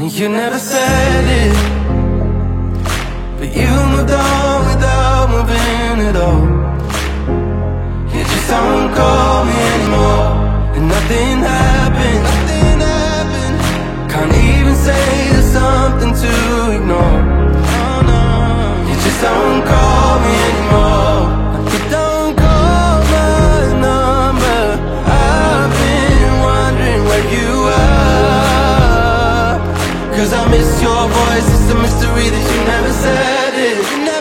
You never said it, but you moved on without moving at all. You just don't call me anymore, and nothing happened. Can't even say there's something to ignore. You just don't call me anymore. You don't call my number. I've been wondering where you are, 'cause I miss your voice. It's a mystery that you never said it.